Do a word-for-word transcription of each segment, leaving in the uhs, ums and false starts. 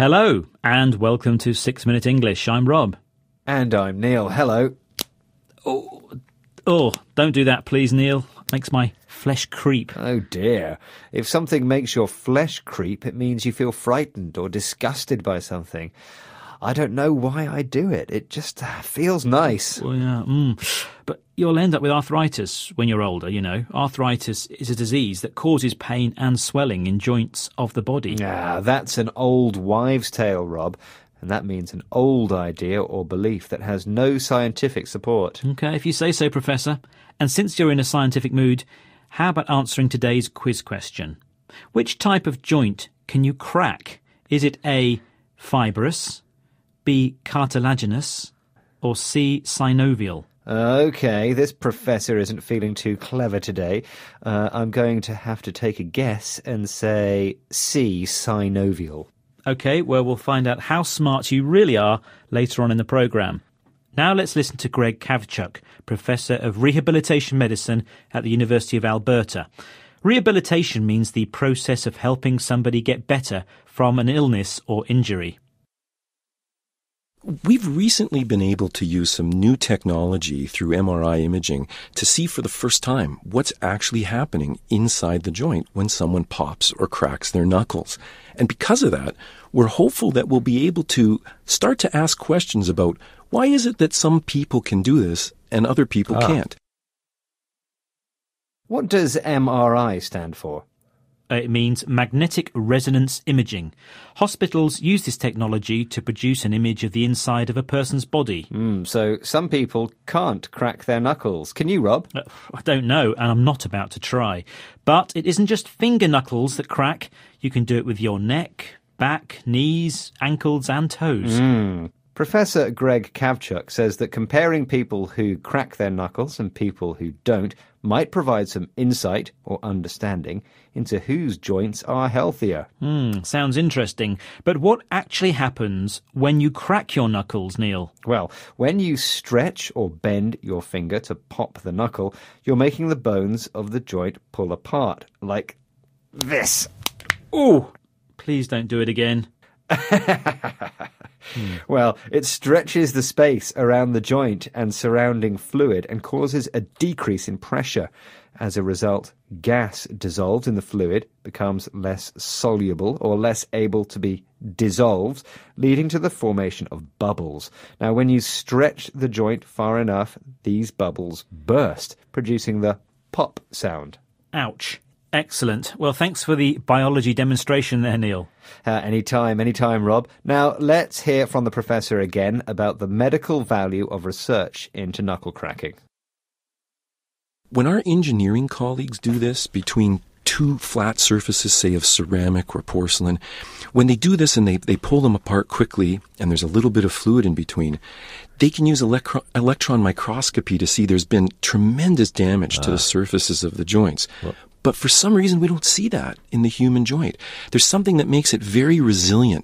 Hello, and welcome to Six Minute English. I'm Rob. And I'm Neil. Hello. Oh, oh, don't do that, please, Neil. Makes my flesh creep. Oh, dear. If something makes your flesh creep, it means you feel frightened or disgusted by something. I don't know why I do it. It just uh, feels nice. Well, yeah, mm. But you'll end up with arthritis when you're older, you know. Arthritis is a disease that causes pain and swelling in joints of the body. Ah, that's an old wives' tale, Rob. And that means an old idea or belief that has no scientific support. OK, if you say so, Professor. And since you're in a scientific mood, how about answering today's quiz question? Which type of joint can you crack? Is it A, fibrous, B, cartilaginous, or C, synovial? OK, this professor isn't feeling too clever today. Uh, I'm going to have to take a guess and say C, synovial. OK, well, we'll find out how smart you really are later on in the programme. Now let's listen to Greg Kavchuk, Professor of Rehabilitation Medicine at the University of Alberta. Rehabilitation means the process of helping somebody get better from an illness or injury. We've recently been able to use some new technology through M R I imaging to see for the first time what's actually happening inside the joint when someone pops or cracks their knuckles. And because of that, we're hopeful that we'll be able to start to ask questions about why is it that some people can do this and other people ah. can't. What does M R I stand for? It means magnetic resonance imaging. Hospitals use this technology to produce an image of the inside of a person's body. Mm, so some people can't crack their knuckles. Can you, Rob? Uh, I don't know, and I'm not about to try. But it isn't just finger knuckles that crack. You can do it with your neck, back, knees, ankles and toes. Mm. Professor Greg Kavchuk says that comparing people who crack their knuckles and people who don't might provide some insight or understanding into whose joints are healthier. Hmm, sounds interesting. But what actually happens when you crack your knuckles, Neil? Well, when you stretch or bend your finger to pop the knuckle, you're making the bones of the joint pull apart, like this. Ooh! Please don't do it again. Hmm. Well, it stretches the space around the joint and surrounding fluid and causes a decrease in pressure. As a result, gas dissolved in the fluid becomes less soluble or less able to be dissolved, leading to the formation of bubbles. Now, when you stretch the joint far enough, these bubbles burst, producing the pop sound. Ouch. Excellent. Well, thanks for the biology demonstration there, Neil. Uh, anytime, anytime, Rob. Now, let's hear from the professor again about the medical value of research into knuckle cracking. When our engineering colleagues do this between two flat surfaces, say of ceramic or porcelain, when they do this and they, they pull them apart quickly and there's a little bit of fluid in between, they can use electro- electron microscopy to see there's been tremendous damage uh. to the surfaces of the joints. Well, But for some reason, we don't see that in the human joint. There's something that makes it very resilient.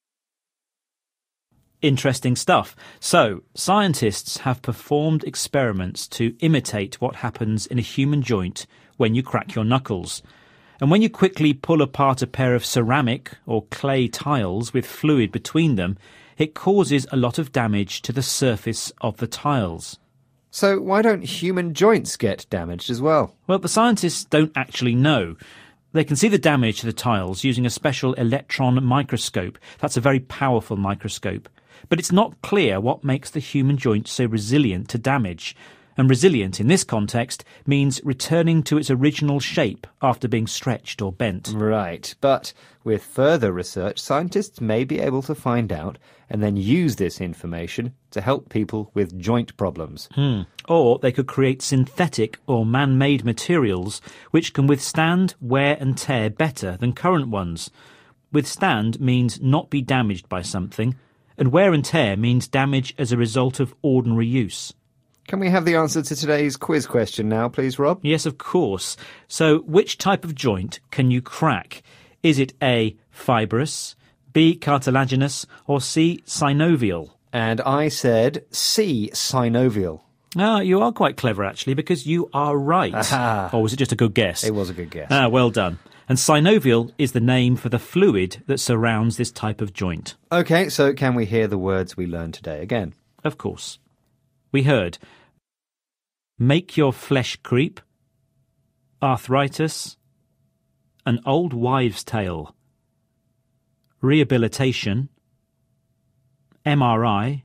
Interesting stuff. So, scientists have performed experiments to imitate what happens in a human joint when you crack your knuckles. And when you quickly pull apart a pair of ceramic or clay tiles with fluid between them, it causes a lot of damage to the surface of the tiles. So why don't human joints get damaged as well? Well, the scientists don't actually know. They can see the damage to the tiles using a special electron microscope. That's a very powerful microscope. But it's not clear what makes the human joint so resilient to damage. And resilient in this context means returning to its original shape after being stretched or bent. Right, but with further research, scientists may be able to find out and then use this information to help people with joint problems. Hmm. Or they could create synthetic or man-made materials which can withstand wear and tear better than current ones. Withstand means not be damaged by something, and wear and tear means damage as a result of ordinary use. Can we have the answer to today's quiz question now, please, Rob? Yes, of course. So, which type of joint can you crack? Is it A, fibrous, B, cartilaginous, or C, synovial? And I said C, synovial. Ah, you are quite clever, actually, because you are right. Aha. Or was it just a good guess? It was a good guess. Ah, well done. And synovial is the name for the fluid that surrounds this type of joint. OK, so can we hear the words we learned today again? Of course. We heard make your flesh creep, arthritis, an old wives' tale, rehabilitation, M R I,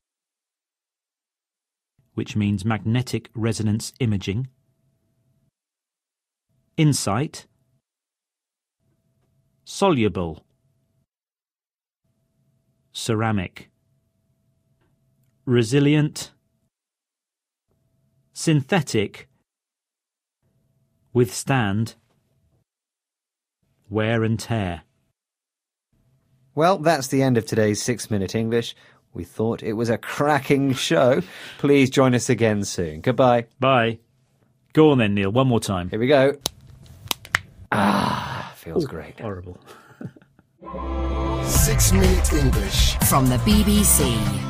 which means magnetic resonance imaging, insight, soluble, ceramic, resilient, synthetic, withstand, wear and tear. Well, that's the end of today's Six Minute English. We thought it was a cracking show. Please join us again soon. Goodbye. Bye. Go on then, Neil, one more time. Here we go. Ah, feels Ooh, great. Horrible. Six Minute English from the B B C.